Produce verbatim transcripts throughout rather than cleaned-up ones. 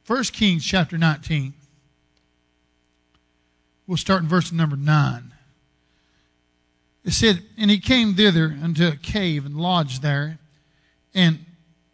First Kings chapter nineteen. We'll start in verse number nine. It said, and he came thither unto a cave and lodged there. And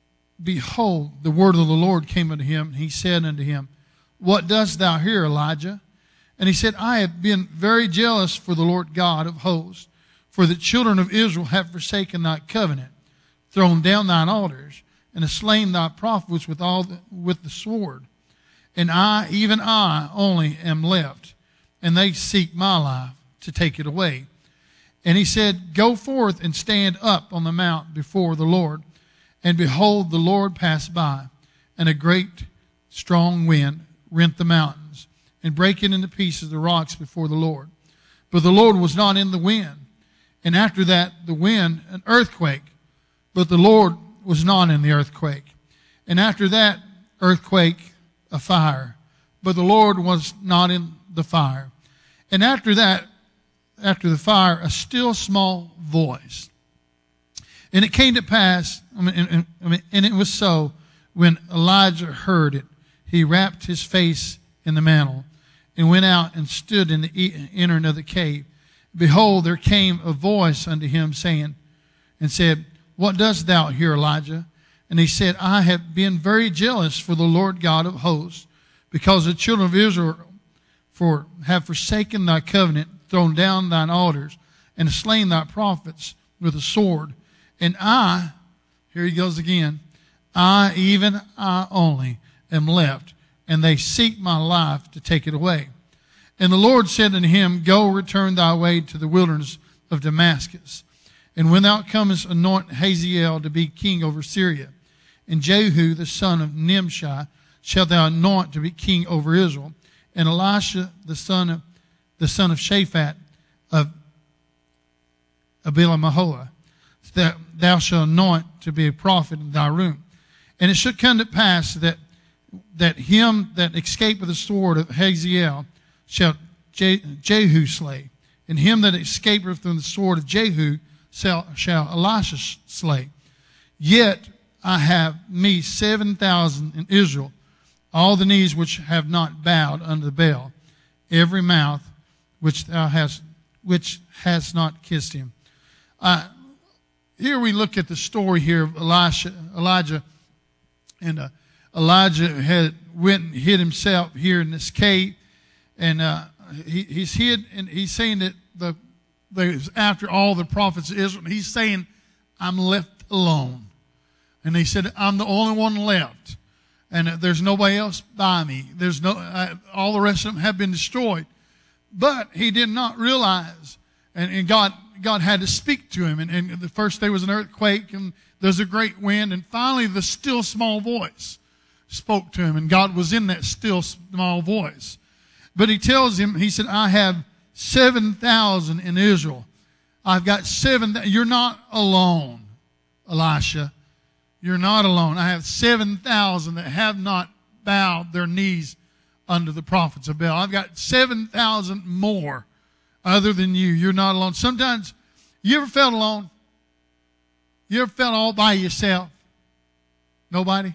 behold, the word of the Lord came unto him. And he said unto him, what dost thou here, Elijah? And he said, I have been very jealous for the Lord God of hosts, for the children of Israel have forsaken thy covenant, thrown down thine altars, and have slain thy prophets with all the, with the sword. And I, even I, only am left, and they seek my life to take it away. And he said, go forth and stand up on the mount before the Lord. And behold, the Lord passed by, and a great strong wind rent the mountains, and brake it into pieces the rocks before the Lord. But the Lord was not in the wind. And after that, the wind, an earthquake. But the Lord was not in the earthquake. And after that earthquake, a fire. But the Lord was not in the fire. And after that, after the fire, a still small voice. And it came to pass, I mean, and, and, and it was so, when Elijah heard it, he wrapped his face in the mantle, and went out and stood in the entering of the cave. Behold, there came a voice unto him, saying, and said, what dost thou here, Elijah? And he said, I have been very jealous for the Lord God of hosts, because the children of Israel for have forsaken thy covenant, thrown down thine altars, and slain thy prophets with a sword. And I, here he goes again, I, even I only, am left, and they seek my life to take it away. And the Lord said unto him, go, return thy way to the wilderness of Damascus. And when thou comest, anoint Hazael to be king over Syria. And Jehu, the son of Nimshi, shalt thou anoint to be king over Israel. And Elisha, the son of the son of Shaphat of Abel-Maholah, that thou shalt anoint to be a prophet in thy room. And it should come to pass that that him that escaped with the sword of Hazael shall Jehu slay, and him that escapeth from the sword of Jehu shall, shall Elisha slay. Yet I have me seven thousand in Israel, all the knees which have not bowed unto the Baal, every mouth which thou hast, which has not kissed him. Uh, here we look at the story here of Elisha, Elijah, and uh, Elijah had went and hid himself here in this cave, and uh, he, he's hid, and he's saying that the, the after all the prophets of Israel, he's saying, I'm left alone. And he said, I'm the only one left, and uh, there's nobody else by me. There's no uh, all the rest of them have been destroyed. But he did not realize, and, and God God had to speak to him. And, and the first there was an earthquake, and there's a great wind, and finally the still small voice spoke to him, and God was in that still small voice. But he tells him, he said, I have seven thousand in Israel. I've got seven. You're not alone, Elisha. You're not alone. I have seven thousand that have not bowed their knees under the prophets of Baal. I've got seven thousand more other than you. You're not alone. Sometimes, you ever felt alone? You ever felt all by yourself? Nobody?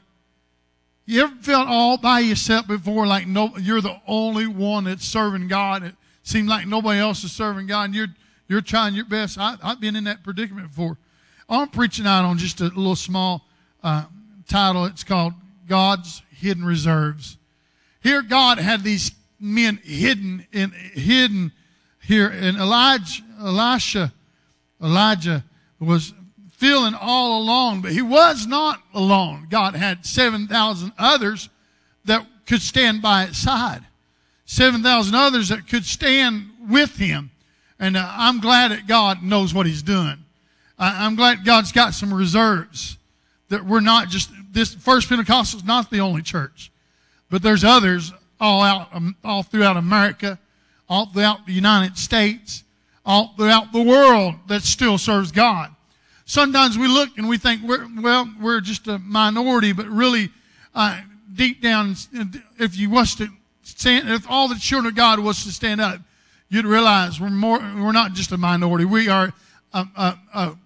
You ever felt all by yourself before, like no, you're the only one that's serving God? It seems like nobody else is serving God, and you're you're trying your best. I, I've been in that predicament before. I'm preaching out on just a little small uh, title. It's called God's Hidden Reserves. Here, God had these men hidden in hidden here, and Elijah, Elisha, Elijah was feeling all alone, but he was not alone. God had seven thousand others that could stand by his side, seven thousand others that could stand with him, and uh, I'm glad that God knows what He's doing. I, I'm glad God's got some reserves that we're not just this First Pentecostal is not the only church. But there's others all out, um, all throughout America, all throughout the United States, all throughout the world that still serves God. Sometimes we look and we think, we're, well, we're just a minority, but really, uh, deep down, if you was to stand, if all the children of God was to stand up, you'd realize we're more, we're not just a minority. We are a, a, a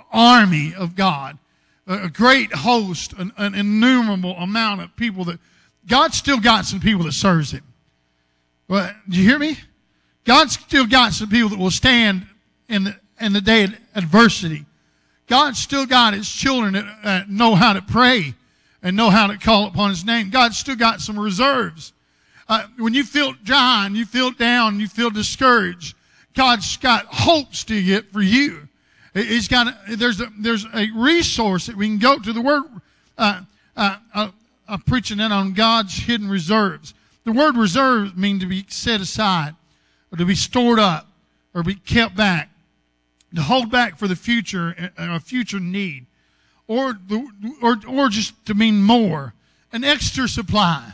army of God, a, a great host, an, an innumerable amount of people that God's still got some people that serves Him. Well, did you hear me? God's still got some people that will stand in the, in the day of adversity. God's still got His children that uh, know how to pray and know how to call upon His name. God's still got some reserves. Uh, when you feel dry and you feel down and you feel discouraged, God's got hopes to get for you. He's got a, there's a there's a resource that we can go to. The word uh, uh, uh, I'm preaching in on God's hidden reserves. The word reserve means to be set aside, or to be stored up, or be kept back, to hold back for the future, a future need, or the, or or just to mean more, an extra supply.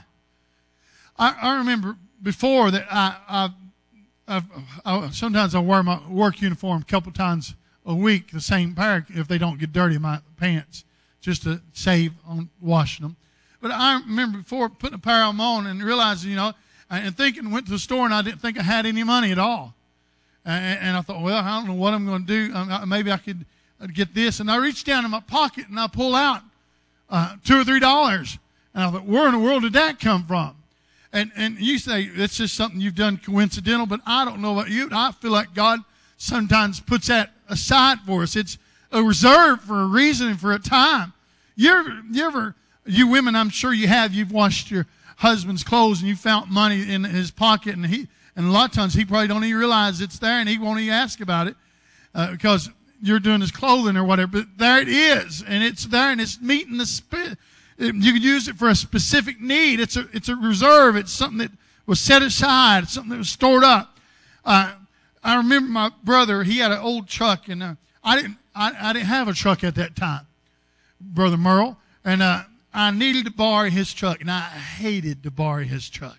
I, I remember before that I, I, I, I sometimes I wear my work uniform a couple times a week, the same pair, if they don't get dirty in my pants, just to save on washing them. But I remember before putting a pair of them on and realizing, you know, and thinking, went to the store and I didn't think I had any money at all. And, and I thought, well, I don't know what I'm going to do. Um, maybe I could get this. And I reached down in my pocket and I pull out uh, two or three dollars. And I thought, where in the world did that come from? And and you say, it's just something you've done coincidental, but I don't know about you. I feel like God sometimes puts that aside for us. It's a reserve for a reason and for a time. You ever, you ever, you women, I'm sure you have, you've washed your husband's clothes and you found money in his pocket, and he, and a lot of times he probably don't even realize it's there, and he won't even ask about it uh, because you're doing his clothing or whatever. But there it is, and it's there, and it's meeting the spirit. You could use it for a specific need. It's a it's a reserve. It's something that was set aside. It's something that was stored up. Uh, I remember my brother. He had an old truck, and uh, I didn't I, I didn't have a truck at that time, Brother Merle, and uh, I needed to borrow his truck, and I hated to borrow his truck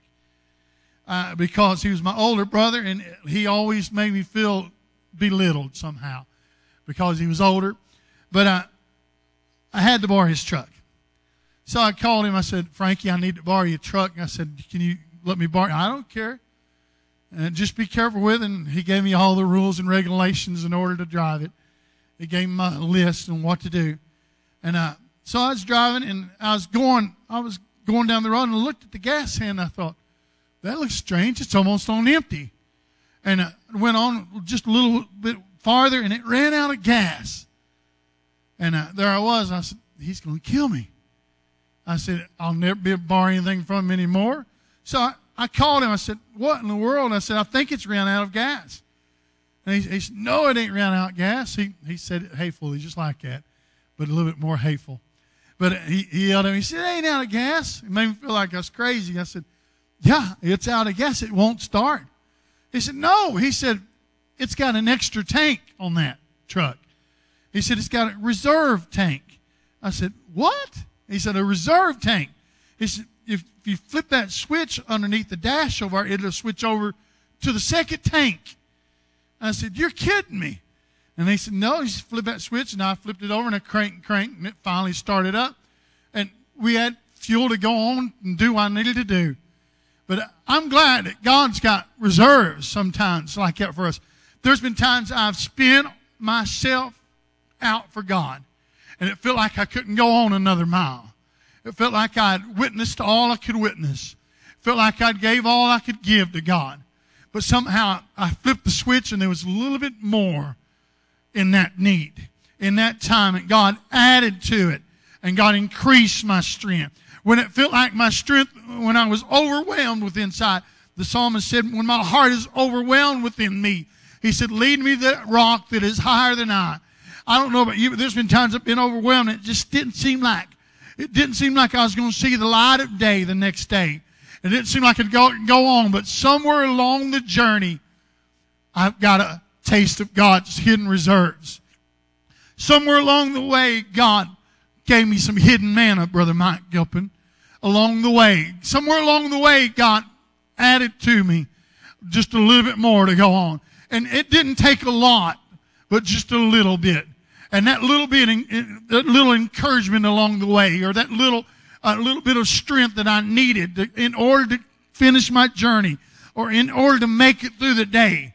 uh, because he was my older brother, and he always made me feel belittled somehow because he was older. But uh, I had to borrow his truck. So I called him. I said, Frankie, I need to borrow your truck. And I said, can you let me borrow it? I don't care. And just be careful with it. And he gave me all the rules and regulations in order to drive it. He gave me my list on what to do. And uh, so I was driving, and I was going I was going down the road, and I looked at the gas hand, and I thought, that looks strange. It's almost on empty. And I went on just a little bit farther, and it ran out of gas. And uh, there I was. I said, he's going to kill me. I said, I'll never be able to borrow anything from him anymore. So I, I called him. I said, what in the world? I said, I think it's ran out of gas. And he, he said, no, it ain't ran out of gas. He he said it hatefully, just like that, but a little bit more hateful. But he, he yelled at me. He said, it ain't out of gas. It made me feel like I was crazy. I said, yeah, it's out of gas. It won't start. He said, no. He said, it's got an extra tank on that truck. He said, it's got a reserve tank. I said, what? He said, a reserve tank. He said, if, if you flip that switch underneath the dash over, it'll switch over to the second tank. I said, you're kidding me. And they said, no, you just flip that switch. And I flipped it over, and I cranked and cranked, and it finally started up. And we had fuel to go on and do what I needed to do. But I'm glad that God's got reserves sometimes like that for us. There's been times I've spent myself out for God, and it felt like I couldn't go on another mile. It felt like I'd witnessed all I could witness. It felt like I'd gave all I could give to God. But somehow I flipped the switch, and there was a little bit more in that need, in that time, and God added to it, and God increased my strength. When it felt like my strength, when I was overwhelmed with inside, the psalmist said, when my heart is overwhelmed within me, he said, lead me to that rock that is higher than I. I don't know about you, but there's been times I've been overwhelmed, and it just didn't seem like, it didn't seem like I was going to see the light of day the next day. It didn't seem like I could go, go on, but somewhere along the journey, I've got a taste of God's hidden reserves. Somewhere along the way, God gave me some hidden manna, Brother Mike Gilpin. Along the way, somewhere along the way, God added to me just a little bit more to go on. And it didn't take a lot, but just a little bit. And that little bit, that little encouragement along the way, or that little, uh, little bit of strength that I needed to, in order to finish my journey, or in order to make it through the day,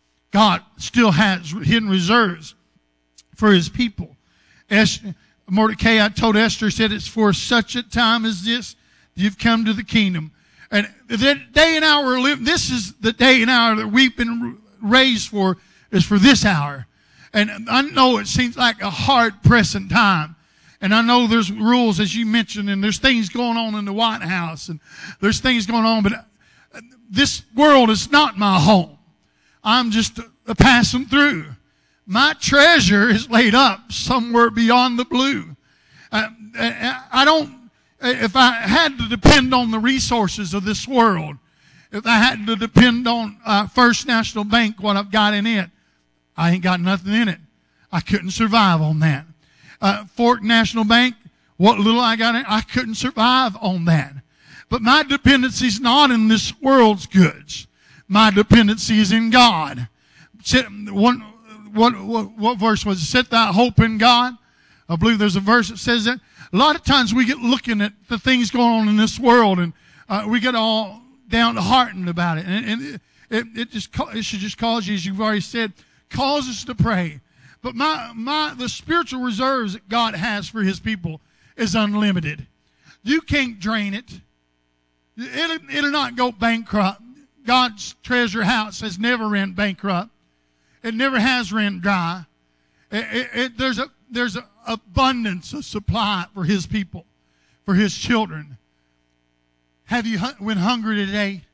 God still has hidden reserves for His people. Esther, Mordecai told Esther, said, it's for such a time as this You've come to the kingdom. And the day and hour we're living, this is the day and hour that we've been raised for, is for this hour. And I know it seems like a hard pressing time. And I know there's rules, as you mentioned, and there's things going on in the White House, and there's things going on, but this world is not my home. I'm just a, a passing through. My treasure is laid up somewhere beyond the blue. Uh, I don't, if I had to depend on the resources of this world, if I had to depend on uh, First National Bank, what I've got in it, I ain't got nothing in it. I couldn't survive on that. Uh, Fork National Bank, what little I got in it, I couldn't survive on that. But my dependency is not in this world's goods. My dependency is in God. One, what, what, what verse was it? Set thy hope in God. I believe there's a verse that says that. A lot of times we get looking at the things going on in this world, and uh, we get all downhearted about it. And, and it, it, it just it should just cause you, as you've already said, cause us to pray. But my my the spiritual reserves that God has for His people is unlimited. You can't drain it. It'll, it'll not go bankrupt. God's treasure house has never ran bankrupt. It never has ran dry. It, it, it, there's a there's an abundance of supply for His people, for His children. Have you went hungry today?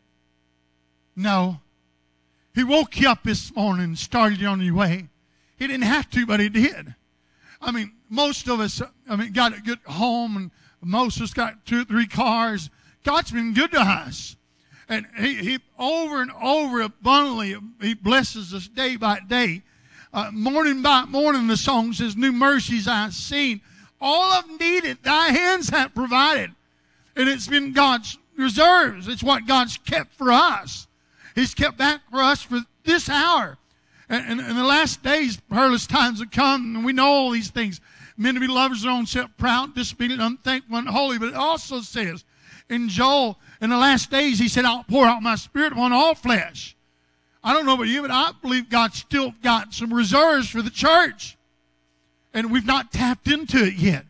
No. He woke you up this morning and started you on your way. He didn't have to, but He did. I mean, most of us, I mean, got a good home, and most of us got two or three cars. God's been good to us. And he, he over and over abundantly, He blesses us day by day. Uh, morning by morning, the song says, new mercies I've seen. All I've needed, thy hands have provided. And it's been God's reserves. It's what God's kept for us. He's kept back for us for this hour. And in the last days, perilous times have come, and we know all these things. Men to be lovers of their own self, proud, disobedient, unthankful, unholy. But it also says in Joel, in the last days, He said, I'll pour out my Spirit upon all flesh. I don't know about you, but I believe God's still got some reserves for the church. And we've not tapped into it yet.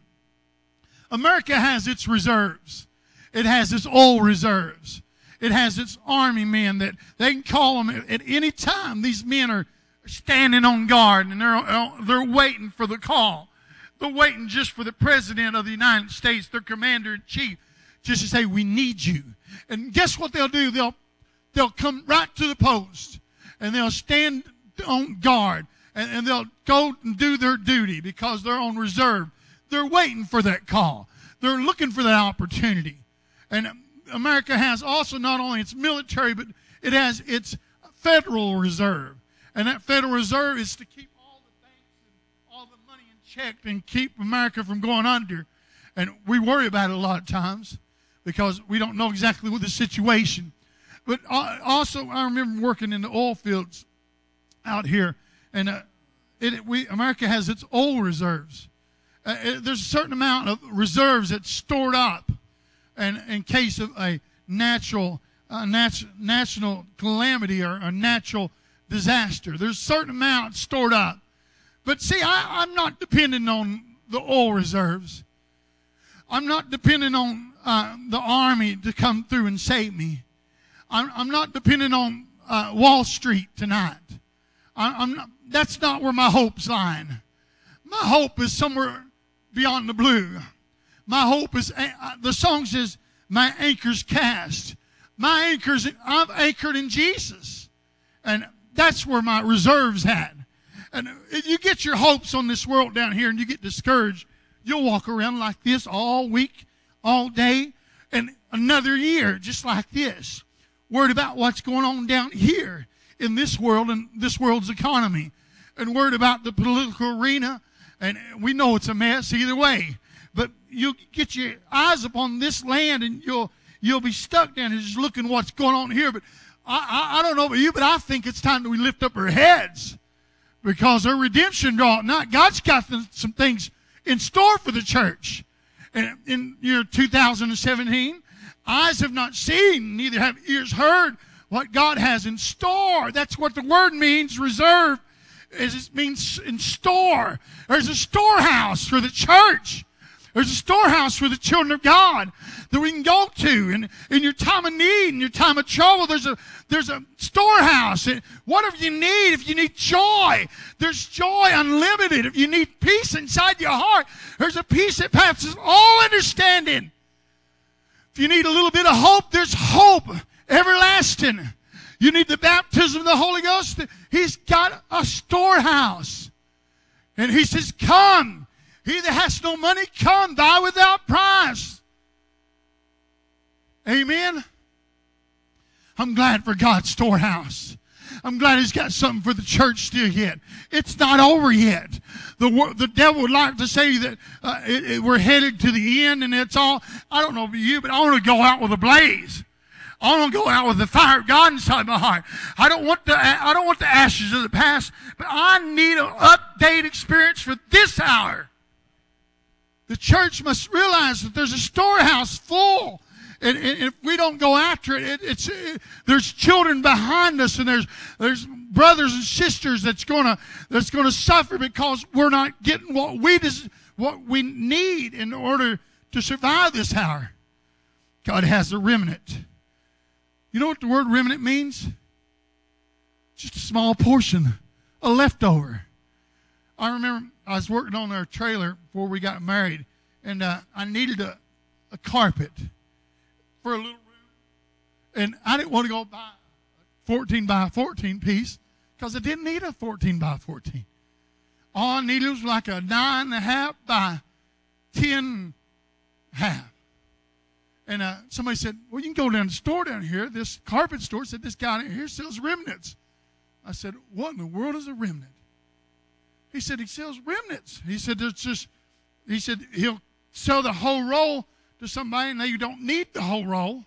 America has its reserves. It has its oil reserves. It has its army men that they can call them at any time. These men are standing on guard, and they're, they're waiting for the call. They're waiting just for the President of the United States, their Commander-in-Chief, just to say, we need you. And guess what they'll do? They'll, they'll come right to the post, and they'll stand on guard, and, and they'll go and do their duty because they're on reserve. They're waiting for that call. They're looking for that opportunity. And America has also not only its military, but it has its Federal Reserve. And that Federal Reserve is to keep all the banks and all the money in check and keep America from going under. And we worry about it a lot of times because we don't know exactly what the situation. But also, I remember working in the oil fields out here, and uh, it, we America has its oil reserves. Uh, it, there's a certain amount of reserves that's stored up, and in case of a natural, uh, nat- national calamity or a natural disaster, there's a certain amount stored up. But see, I, I'm not dependent on the oil reserves. I'm not dependent on uh, the army to come through and save me. I'm, I'm not dependent on uh, Wall Street tonight. I, I'm not, that's not where my hope's lying. My hope is somewhere beyond the blue. My hope is, uh, the song says, my anchor's cast. My anchor's, I'm anchored in Jesus. And that's where my reserve's at. And if you get your hopes on this world down here and you get discouraged, you'll walk around like this all week, all day, and another year just like this, worried about what's going on down here in this world and this world's economy, and worried about the political arena. And we know it's a mess either way. But you'll get your eyes upon this land, and you'll you'll be stuck down here just looking what's going on here. But I, I, I don't know about you, but I think it's time that we lift up our heads because our redemption draw. Not God's got some things in store for the church. And in year two thousand seventeen, eyes have not seen, neither have ears heard what God has in store. That's what the word means, reserve. Is it means in store. There's a storehouse for the church. There's a storehouse for the children of God that we can go to in, in your time of need, in your time of trouble. There's a, there's a storehouse. Whatever you need, if you need joy, there's joy unlimited. If you need peace inside your heart, there's a peace that passes all understanding. If you need a little bit of hope, there's hope everlasting. You need the baptism of the Holy Ghost. He's got a storehouse. And he says, come. He that has no money, come, buy without price. Amen. I'm glad for God's storehouse. I'm glad he's got something for the church still yet. It's not over yet. The, the devil would like to say that uh, it, it, we're headed to the end and it's all. I don't know about you, but I want to go out with a blaze. I want to go out with the fire of God inside my heart. I don't want the I don't want the ashes of the past, but I need an update experience for this hour. The church must realize that there's a storehouse full. And, and if we don't go after it, it it's it, there's children behind us, and there's there's brothers and sisters that's gonna that's gonna suffer because we're not getting what we des- what we need in order to survive this hour. God has a remnant. You know what the word remnant means? Just a small portion, a leftover. I remember I was working on our trailer before we got married, and uh, I needed a, a carpet for a little room. And I didn't want to go buy a fourteen by fourteen piece because I didn't need a fourteen by fourteen. All I needed was like a nine and a half by ten and a half. And uh, somebody said, well, you can go down to the store down here. This carpet store said, this guy down here sells remnants. I said, what in the world is a remnant? He said, he sells remnants. He said, there's just, he said, he'll sell the whole roll to somebody, and they don't need the whole roll.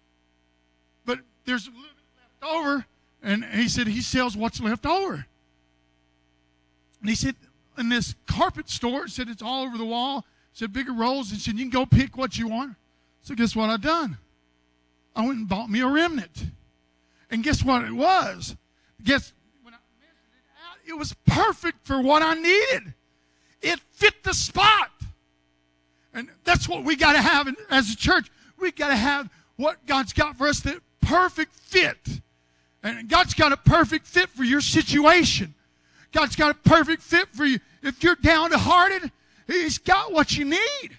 But there's a little bit left over, and he said he sells what's left over. And he said, in this carpet store, it said it's all over the wall. It said bigger rolls. He said, you can go pick what you want. So guess what I done? I went and bought me a remnant. And guess what it was? Guess when I measured it out, it was perfect for what I needed. It fit the spot. And that's what we got to have in, as a church. We got to have what God's got for us, the perfect fit. And God's got a perfect fit for your situation. God's got a perfect fit for you. If you're down-hearted, he's got what you need.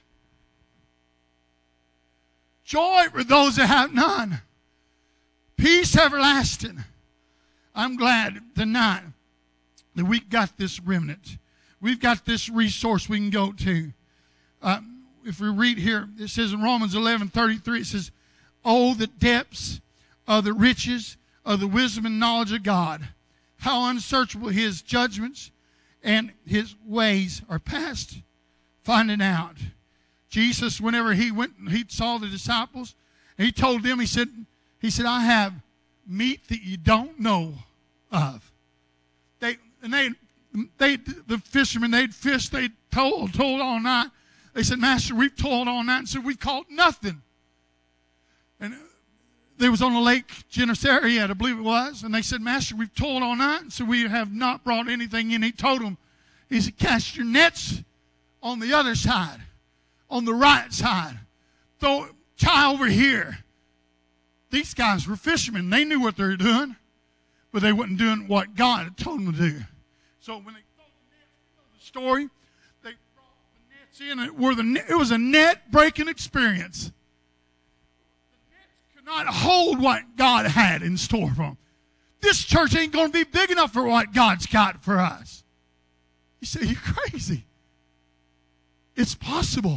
Joy for those that have none. Peace everlasting. I'm glad tonight that we've got this remnant. We've got this resource we can go to. Uh, if we read here, it says in Romans eleven thirty-three, it says, oh, the depths of the riches of the wisdom and knowledge of God. How unsearchable his judgments and his ways are past finding out. Jesus, whenever he went and he saw the disciples, and he told them, he said, he said, I have meat that you don't know of. They and they they the fishermen, they'd fished, they'd told, told all night. They said, Master, we've toiled all night, and said we caught nothing. And they was on the lake Gennesaret, I believe it was, and they said, Master, we've toiled all night, and so we have not brought anything in. He told them, he said, cast your nets on the other side. On the right side. Throw tie over here. These guys were fishermen. They knew what they were doing, but they wasn't doing what God had told them to do. So when they throw the nets, we know the story, they brought the nets in, and it, were the, it was a net-breaking experience. The nets could not hold what God had in store for them. This church ain't going to be big enough for what God's got for us. You say, you're crazy. It's possible.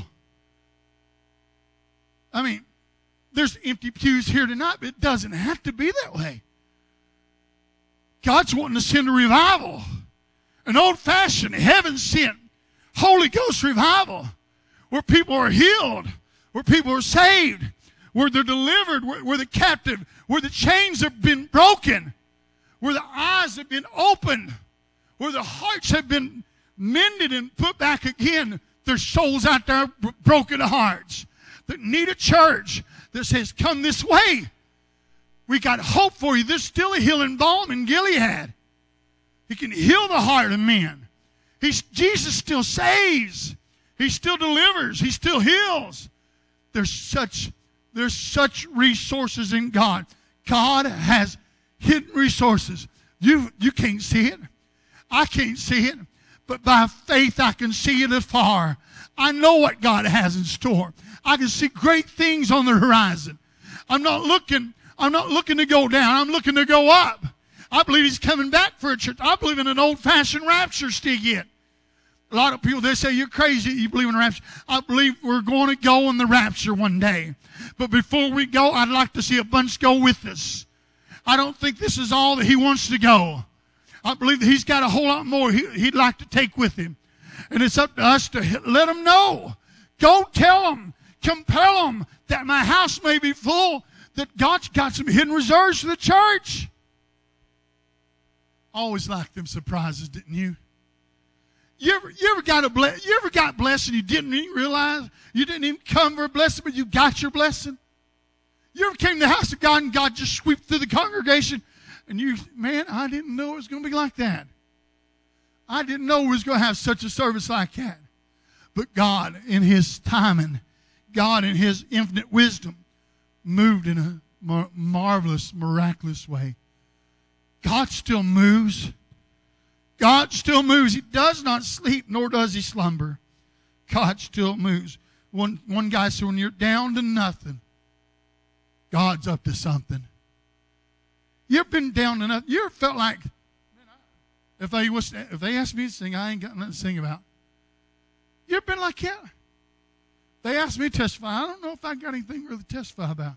I mean, there's empty pews here tonight, but it doesn't have to be that way. God's wanting to send a revival, an old-fashioned, heaven-sent, Holy Ghost revival, where people are healed, where people are saved, where they're delivered, where, where the captive, where the chains have been broken, where the eyes have been opened, where the hearts have been mended and put back again. There's souls out there, broken hearts, that need a church that says, come this way. We got hope for you. There's still a healing balm in Gilead. He can heal the heart of men. He's, Jesus still saves. He still delivers. He still heals. There's such, there's such resources in God. God has hidden resources. You, you can't see it. I can't see it. But by faith, I can see it afar. I know what God has in store. I can see great things on the horizon. I'm not looking, I'm not looking to go down. I'm looking to go up. I believe He's coming back for a church. I believe in an old-fashioned rapture still yet. A lot of people, they say, you're crazy, you believe in rapture. I believe we're going to go in the rapture one day. But before we go, I'd like to see a bunch go with us. I don't think this is all that He wants to go. I believe that He's got a whole lot more he, He'd like to take with Him. And it's up to us to let Him know. Go tell Him. Compel Him that my house may be full, that God's got some hidden reserves for the church. I always liked them surprises, didn't you? You ever, you ever got a ble- you ever got blessed and you didn't even realize? You didn't even come for a blessing, but you got your blessing? You ever came to the house of God and God just swept through the congregation and you, man, I didn't know it was going to be like that. I didn't know we was going to have such a service like that. But God, in His timing, God in His infinite wisdom, moved in a mar- marvelous, miraculous way. God still moves. God still moves. He does not sleep, nor does He slumber. God still moves. One, one guy said, when you're down to nothing, God's up to something. You ever been down to nothing? You ever felt like, if they, was, if they asked me to sing, I ain't got nothing to sing about. You ever been like that? They asked me to testify. I don't know if I got anything really to testify about.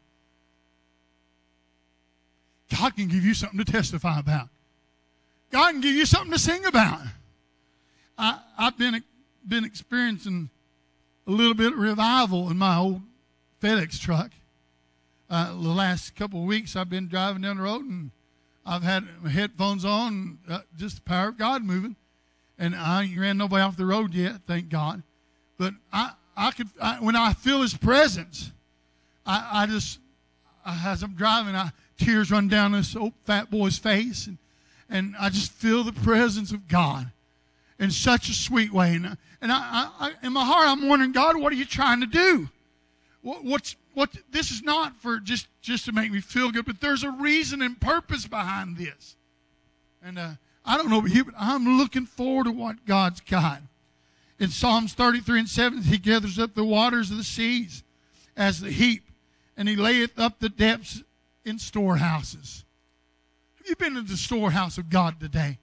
God can give you something to testify about. God can give you something to sing about. I, I've been, been experiencing a little bit of revival in my old FedEx truck. Uh, the last couple of weeks I've been driving down the road and I've had my headphones on, uh, just the power of God moving. And I ain't ran nobody off the road yet, thank God. But I, I could, I, when I feel His presence, I, I just, I, as I'm driving, I, tears run down this old fat boy's face. And, and I just feel the presence of God in such a sweet way. And, and I, I, in my heart, I'm wondering, God, what are you trying to do? What, what's, what, this is not for just, just to make me feel good, but there's a reason and purpose behind this. And uh, I don't know about you, but I'm looking forward to what God's got. In Psalms thirty-three and seven, He gathers up the waters of the seas as the heap, and He layeth up the depths in storehouses. Have you been to the storehouse of God today?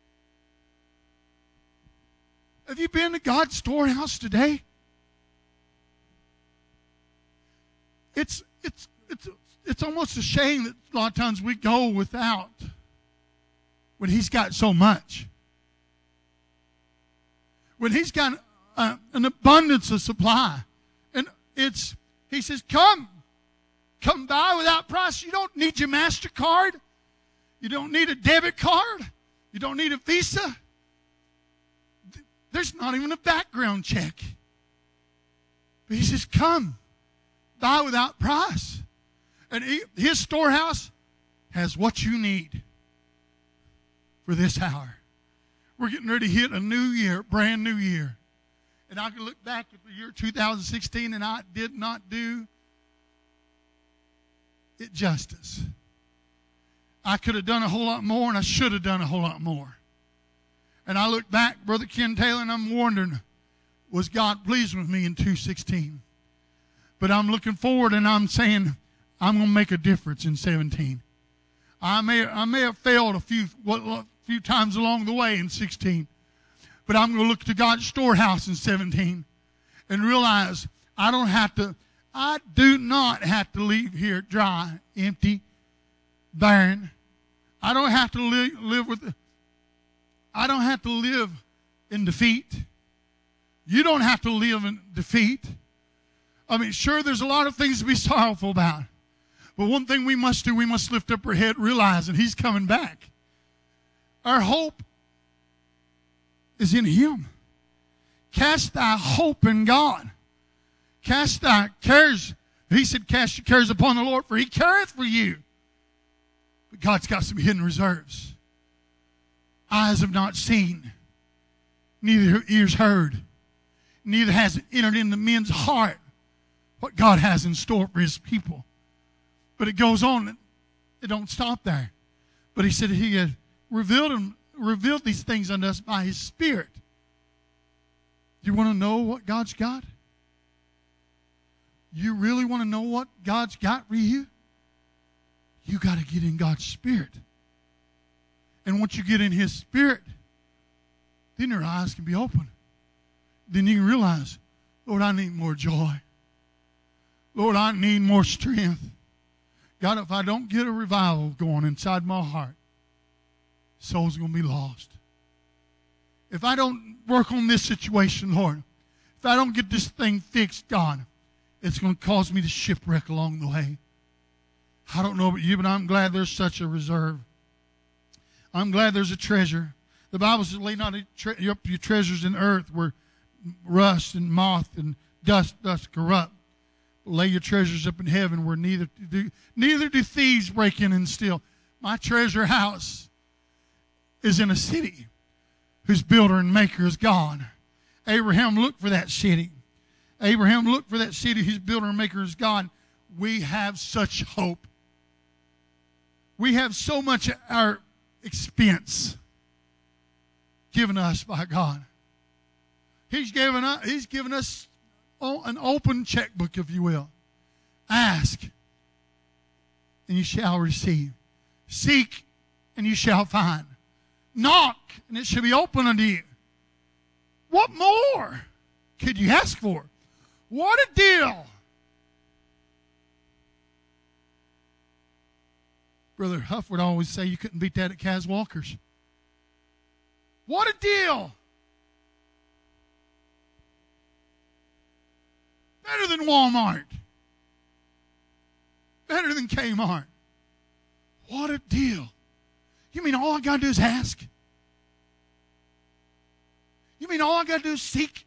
Have you been to God's storehouse today? It's it's it's it's almost a shame that a lot of times we go without when He's got so much. When He's got uh, an abundance of supply. And it's, He says, come. Come buy without price. You don't need your MasterCard. You don't need a debit card. You don't need a Visa. There's not even a background check. But He says, come. Buy without price. And he, His storehouse has what you need for this hour. We're getting ready to hit a new year, brand new year. And I can look back at the year two thousand sixteen and I did not do it justice. I could have done a whole lot more and I should have done a whole lot more. And I look back, Brother Ken Taylor, and I'm wondering, was God pleased with me in two sixteen? But I'm looking forward and I'm saying, I'm going to make a difference in seventeen. I may, I may have failed a few, what, few times along the way in sixteen. But I'm going to look to God's storehouse in seventeen and realize I don't have to, I do not have to leave here dry, empty, barren. I don't have to li- live with, I don't have to live in defeat. You don't have to live in defeat. I mean, sure, there's a lot of things to be sorrowful about. But one thing we must do, we must lift up our head, realizing He's coming back. Our hope is in Him. Cast thy hope in God. Cast thy cares. He said, cast your cares upon the Lord, for He careth for you. But God's got some hidden reserves. Eyes have not seen, neither ears heard, neither has it entered into men's heart what God has in store for his people. But it goes on. It don't stop there. But he said he had revealed, him, revealed these things unto us by his Spirit. Do you want to know what God's got? You really want to know what God's got for you? You got to get in God's Spirit. And once you get in his Spirit, then your eyes can be open. Then you can realize, Lord, I need more joy. Lord, I need more strength. God, if I don't get a revival going inside my heart, souls are going to be lost. If I don't work on this situation, Lord, if I don't get this thing fixed, God, it's going to cause me to shipwreck along the way. I don't know about you, but I'm glad there's such a reserve. I'm glad there's a treasure. The Bible says, lay not up your treasures in earth where rust and moth and dust doth corrupt. Lay your treasures up in heaven where neither do, neither do thieves break in and steal. My treasure house is in a city whose builder and maker is God. Abraham looked for that city. Abraham looked for that city whose builder and maker is God. We have such hope. We have so much at our expense given us by God. He's given us, he's given us an open checkbook, if you will. Ask, and you shall receive. Seek, and you shall find. Knock, and it shall be open unto you. What more could you ask for? What a deal. Brother Huff would always say you couldn't beat that at Kaz Walker's. What a deal. Better than Walmart. Better than Kmart. What a deal. You mean all I got to do is ask? You mean all I got to do is seek?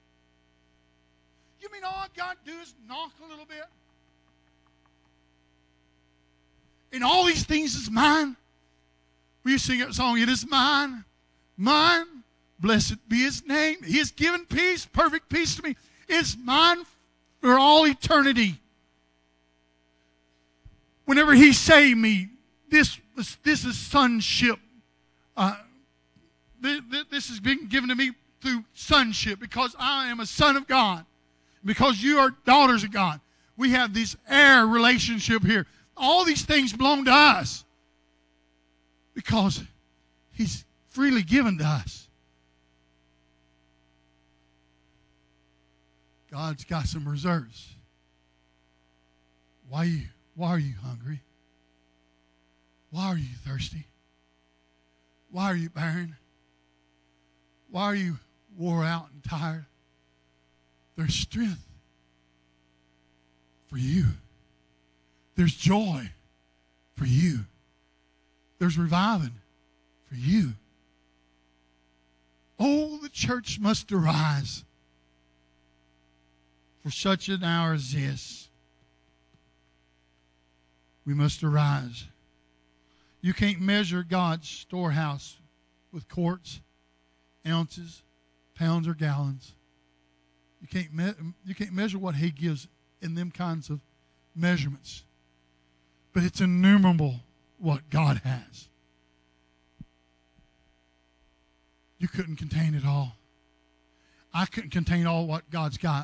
You mean all I got to do is knock a little bit? And all these things is mine? We used to sing that song, it is mine, mine, blessed be his name. He has given peace, perfect peace to me. It's mine for all eternity. Whenever he saved me, this, this is sonship. Uh, this has been given to me through sonship because I am a son of God. Because you are daughters of God. We have this heir relationship here. All these things belong to us because he's freely given to us. God's got some reserves. Why are you, why are you hungry? Why are you thirsty? Why are you barren? Why are you wore out and tired? There's strength for you. There's joy for you. There's reviving for you. Oh, the church must arise for such an hour as this. We must arise. You can't measure God's storehouse with quarts, ounces, pounds, or gallons. You can't, me- you can't measure what he gives in them kinds of measurements. But it's innumerable what God has. You couldn't contain it all. I couldn't contain all what God's got.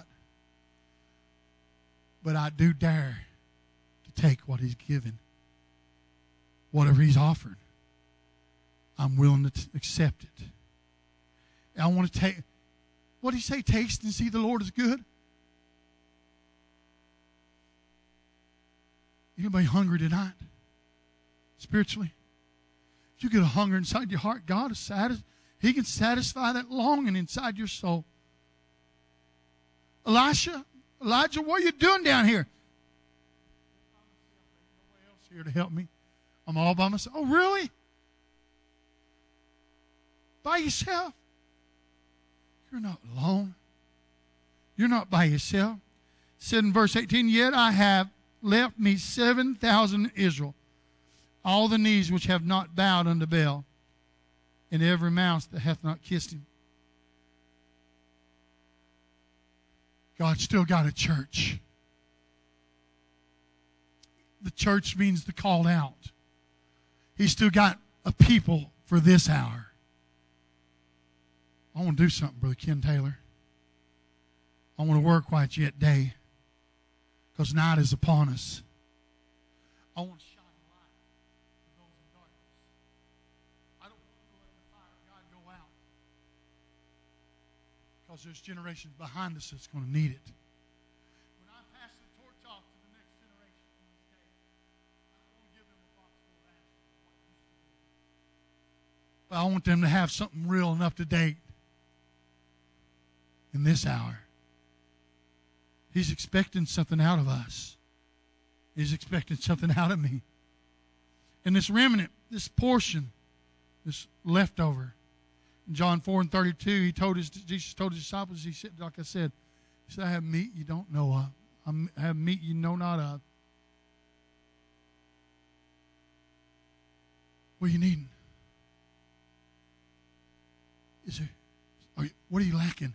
But I do dare to take what he's given. Whatever he's offered. I'm willing to t- accept it. I want to take... What did he say? Taste and see the Lord is good. Anybody hungry tonight? Spiritually? If you get a hunger inside your heart, God is satisfied. He can satisfy that longing inside your soul. Elisha, Elijah, what are you doing down here? Nobody else here to help me. I'm all by myself. Oh, really? By yourself? You're not alone. You're not by yourself. It said in verse eighteen, yet I have left me seven thousand in Israel, all the knees which have not bowed unto Baal, and every mouth that hath not kissed him. God's still got a church. The church means the called out. He's still got a people for this hour. I want to do something, Brother Ken Taylor. I want to work while it's yet day, because night is upon us. I want to shine a light for those in darkness. I don't want to let the fire of God go out, because there's generations behind us that's going to need it. When I pass the torch off to the next generation on this day, I don't want to give them a box full of ashes of what used to be. But I want them to have something real and up to date in this hour. He's expecting something out of us. He's expecting something out of me. And this remnant, this portion, this leftover, in John four and thirty-two, he told his, Jesus told his disciples, he said, like I said, he said, I have meat you don't know of. I have meat you know not of. What are you needing? Is there, are you, what are you lacking?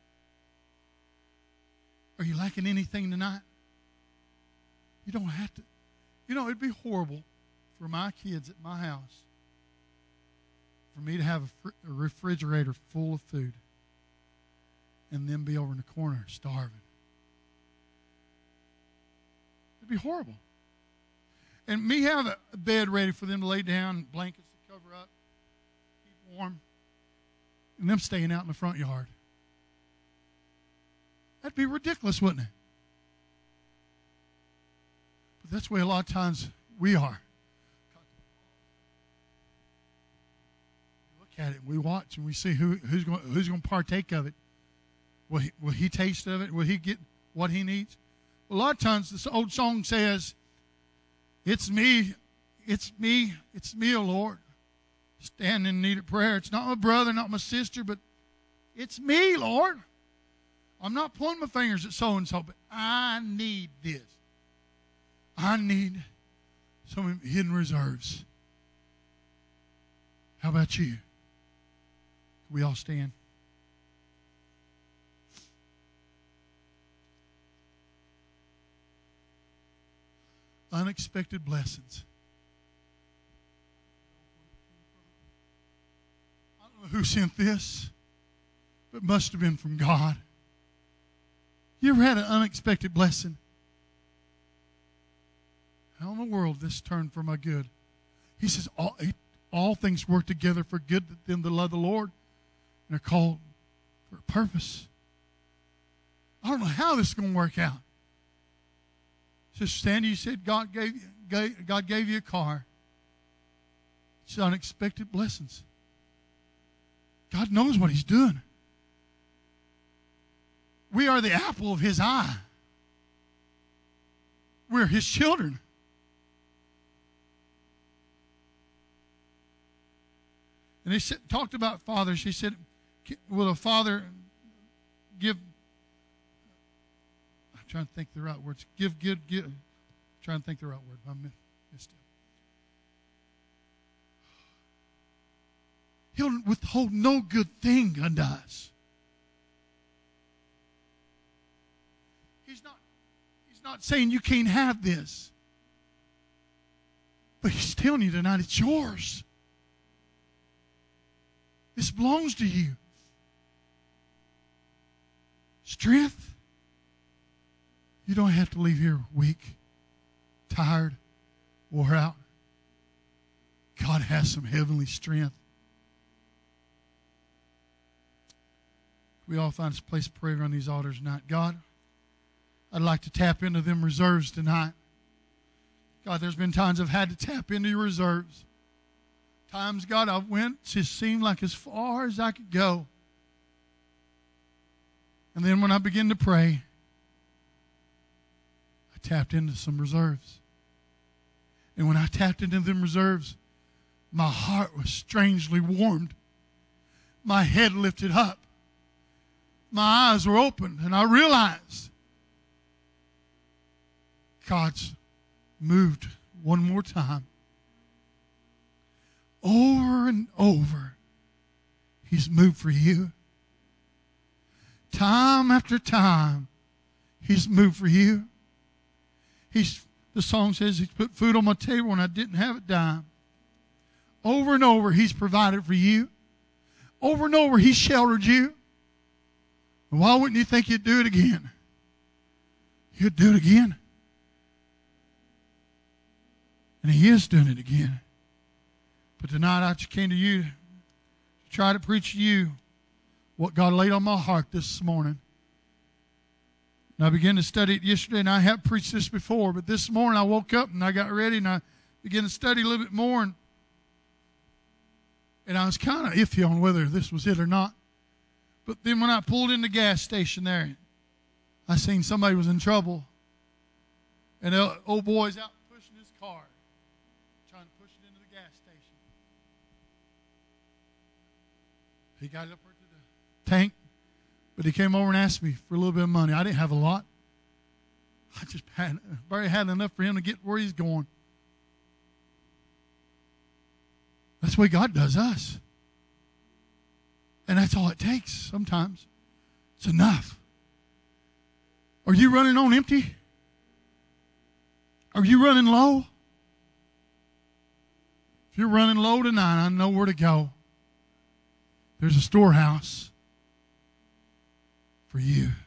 Are you lacking anything tonight? You don't have to. You know, it'd be horrible for my kids at my house for me to have a, fr- a refrigerator full of food and then be over in the corner starving. It'd be horrible. And me have a, a bed ready for them to lay down, blankets to cover up, keep warm, and them staying out in the front yard. That'd be ridiculous, wouldn't it? But that's the way a lot of times we are. We look at it, we watch, and we see who, who's going who's going to partake of it. Will he, will he taste of it? Will he get what he needs? A lot of times this old song says, it's me, it's me, it's me, O Lord, stand in need of prayer. It's not my brother, not my sister, but it's me, Lord. I'm not pointing my fingers at so-and-so, but I need this. I need some hidden reserves. How about you? Can we all stand? Unexpected blessings. I don't know who sent this, but it must have been from God. You ever had an unexpected blessing? How in the world this turned for my good? He says, all, all things work together for good to them that love the Lord and are called for a purpose. I don't know how this is going to work out. Sister Sandy, you said God gave, gave, God gave you a car. It's unexpected blessings. God knows what He's doing. We are the apple of His eye. We're His children. And they said, talked about fathers. He said, will a father give, I'm trying to think the right words, give, give, give, I'm trying to think the right word. I missed it. He'll withhold no good thing unto us. He's not, he's not saying you can't have this. But He's telling you tonight it's yours. This belongs to you. Strength. You don't have to leave here weak, tired, wore out. God has some heavenly strength. We all find this place of prayer on these altars tonight. God, I'd like to tap into them reserves tonight. God, there's been times I've had to tap into your reserves. Times, God, I went, it just seemed like as far as I could go. And then when I began to pray, I tapped into some reserves. And when I tapped into them reserves, my heart was strangely warmed. My head lifted up. My eyes were opened, and I realized God's moved one more time. Over and over, He's moved for you. Time after time, He's moved for you. He's, the song says, He's put food on my table when I didn't have a dime. Over and over, He's provided for you. Over and over, He's sheltered you. And why wouldn't you think He'd do it again? He'd do it again. And He is doing it again. But tonight I just came to you to try to preach to you what God laid on my heart this morning. And I began to study it yesterday, and I have preached this before, but this morning I woke up and I got ready and I began to study a little bit more, and, and I was kind of iffy on whether this was it or not. But then when I pulled in the gas station there, I seen somebody was in trouble, and the old boy's out pushing his car, trying to push it into the gas station. He got it up to the tank. But he came over and asked me for a little bit of money. I didn't have a lot. I just had, barely had enough for him to get where he's going. That's the way God does us. And that's all it takes sometimes. It's enough. Are you running on empty? Are you running low? If you're running low tonight, I know where to go. There's a storehouse for you.